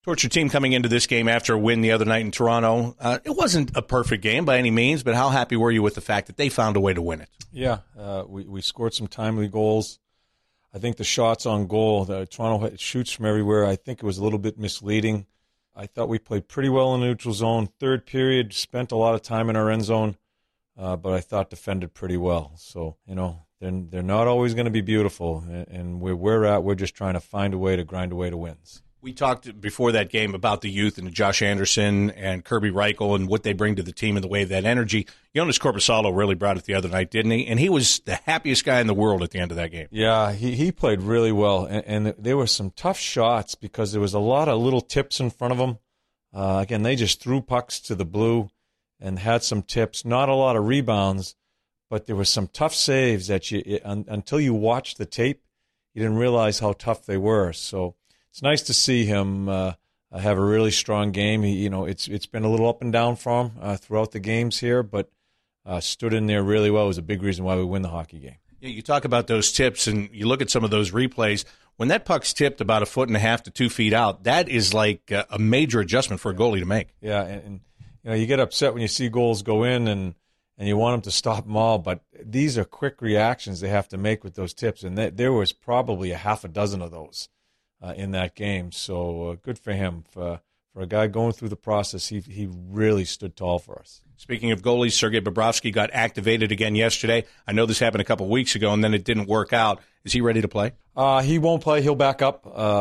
Towards your team coming into this game after a win the other night in Toronto, it wasn't a perfect game by any means, but how happy were you with the fact that they found a way to win it? Yeah, we scored some timely goals. I think the shots on goal, Toronto shoots from everywhere. I think it was a little bit misleading. I thought we played pretty well in the neutral zone. Third period, spent a lot of time in our end zone, but I thought defended pretty well. So, they're not always going to be beautiful, and where we're at, we're just trying to find a way to grind away to wins. We talked before that game about the youth and Josh Anderson and Kirby Reichel and what they bring to the team and the way of that energy. Jonas Korpisalo really brought it the other night, didn't he? And he was the happiest guy in the world at the end of that game. Yeah, he played really well, and there were some tough shots because there was a lot of little tips in front of them. Again, they just threw pucks to the blue and had some tips, not a lot of rebounds, but there were some tough saves that until you watched the tape, you didn't realize how tough they were. So it's nice to see him have a really strong game. It's been a little up and down for him throughout the games here, but stood in there really well. It was a big reason why we win the hockey game. Yeah, you talk about those tips, and you look at some of those replays. When that puck's tipped about 1.5 to 2 feet out, that is like a major adjustment for a goalie to make. Yeah, and you get upset when you see goals go in, and you want them to stop them all, but these are quick reactions they have to make with those tips, and there was probably a half a dozen of those in that game. So good for him. For a guy going through the process, he really stood tall for us. Speaking of goalies, Sergei Bobrovsky got activated again yesterday. I know this happened a couple of weeks ago, and then it didn't work out. Is he ready to play? He won't play. He'll back up.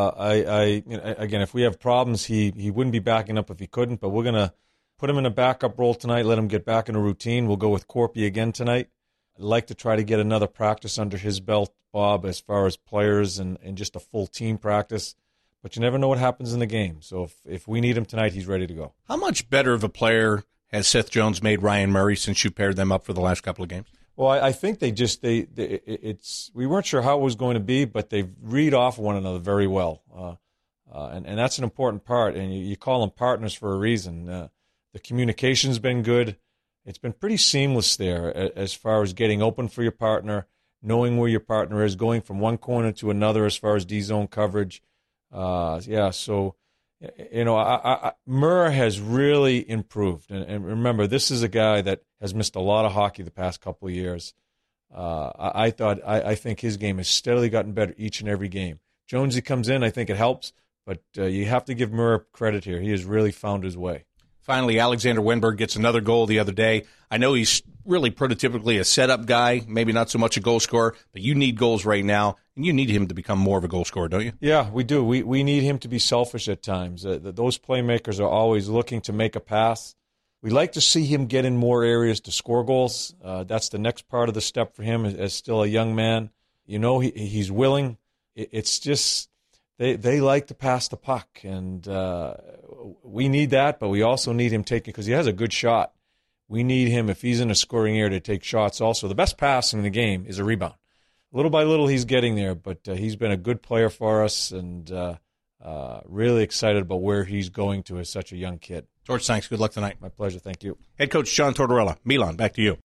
Again, if we have problems, he wouldn't be backing up if he couldn't, but we're going to put him in a backup role tonight, let him get back in a routine. We'll go with Corpy again tonight. I'd like to try to get another practice under his belt, Bob, as far as players and just a full team practice. But you never know what happens in the game. So if we need him tonight, he's ready to go. How much better of a player has Seth Jones made Ryan Murray since you paired them up for the last couple of games? Well, I think we weren't sure how it was going to be, but they read off one another very well. And that's an important part. And you call them partners for a reason. The communication's been good. It's been pretty seamless there as far as getting open for your partner, knowing where your partner is, going from one corner to another as far as D-zone coverage. So, Murr has really improved. And remember, this is a guy that has missed a lot of hockey the past couple of years. I think his game has steadily gotten better each and every game. Jonesy comes in, I think it helps, but you have to give Murr credit here. He has really found his way. Finally, Alexander Wenberg gets another goal the other day. I know he's really prototypically a setup guy, maybe not so much a goal scorer, but you need goals right now, and you need him to become more of a goal scorer, don't you? Yeah, we do. We need him to be selfish at times. Those playmakers are always looking to make a pass. We like to see him get in more areas to score goals. That's the next part of the step for him as still a young man. He's willing. It's just they like to pass the puck, and we need that, but we also need him taking, because he has a good shot. We need him, if he's in a scoring area, to take shots also. The best pass in the game is a rebound. Little by little, he's getting there, but he's been a good player for us, and really excited about where he's going to as such a young kid. George, thanks. Good luck tonight. My pleasure. Thank you. Head coach John Tortorella. Milan, back to you.